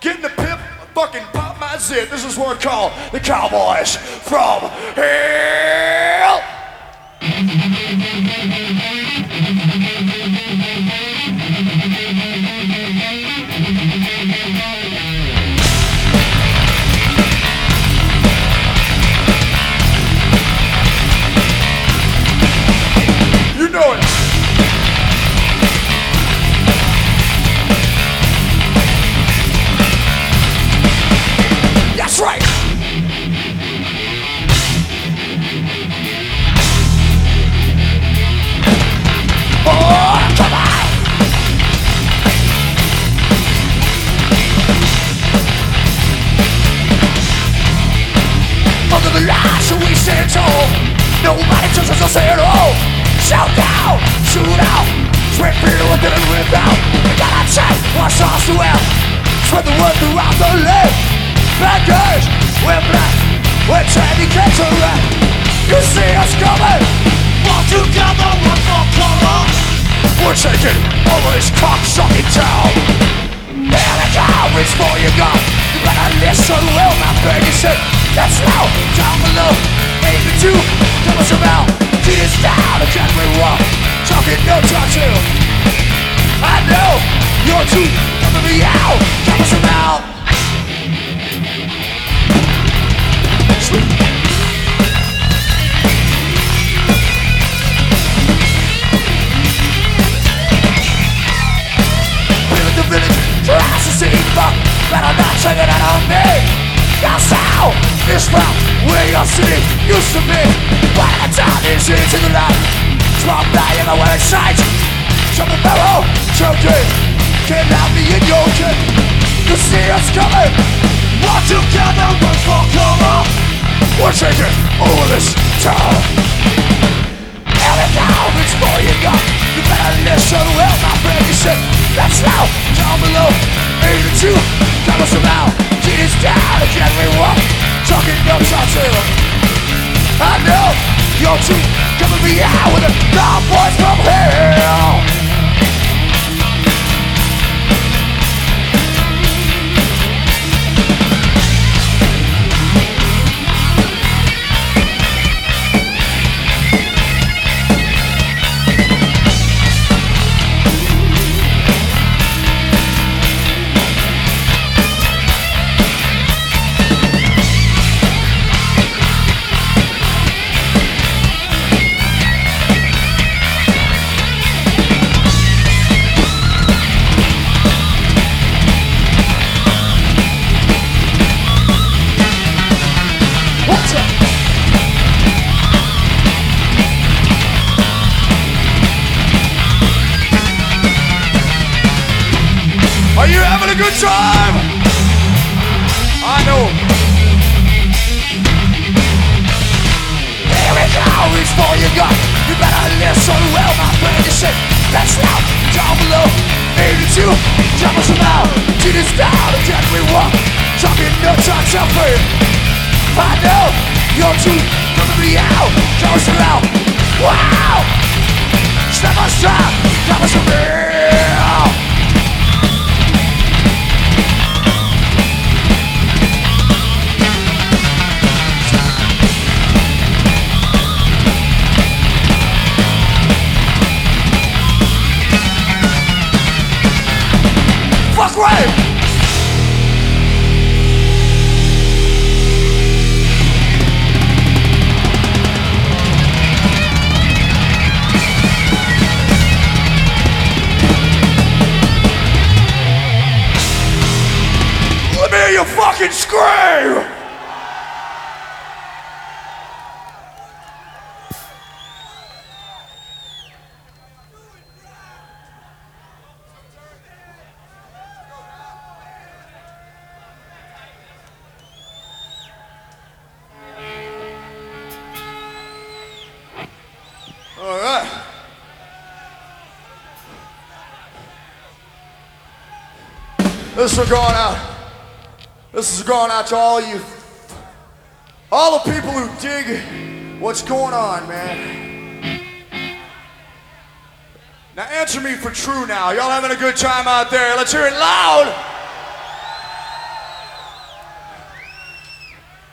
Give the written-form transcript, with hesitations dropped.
Get in the pip, fucking pop my zit. This is one called The Cowboys from Hell. You know it. That's right. Oh, come on. Under the lights we stand tall. Nobody touches us at all. Shout down, shoot out. Sweat fear within and without. We gotta check what's ours to well. Spread the word throughout the land. Bad guys, we're black. We're trying to get to rap. You see us coming. Walk together, one for color. We're taking over this cock-sucking town. Here we go, reach for your gun. You better listen well, my baby said. That's loud, down below. 82, tell us about. Beat us down, and can we walk? Talking no time to. I know, you're too coming me out. Tell us about. The village tries to see fuck, but I'm not taking it on me. Your sound is from where your city used to be. But the town is into the light. Strong by everywhere in sight. Trouble barrel, choking. Can't have me in your kid. You see us coming. Walk together, run for cover. We're taking over this town. Every town is for you got. You better listen well, my baby said. That's loud, down below. 82, tell us about. Get us down, again we walk. Talking no time to. I know, you're too coming me out with the cowboys from hell. Are you having a good time? I know. Here we go, reach for your gun. You better listen well, my friend. You said that's loud, down below. 82, jump us about. Get us down, again we walk. Talking no time to free. I know, you're too coming me out. Tell us around. Wow! Step us down, tell us real. Fuck right! Let me hear you fucking scream! All right. This is going out. This is going out to all you, all the people who dig what's going on, man. Now answer me for true now. Y'all having a good time out there? Let's hear it loud.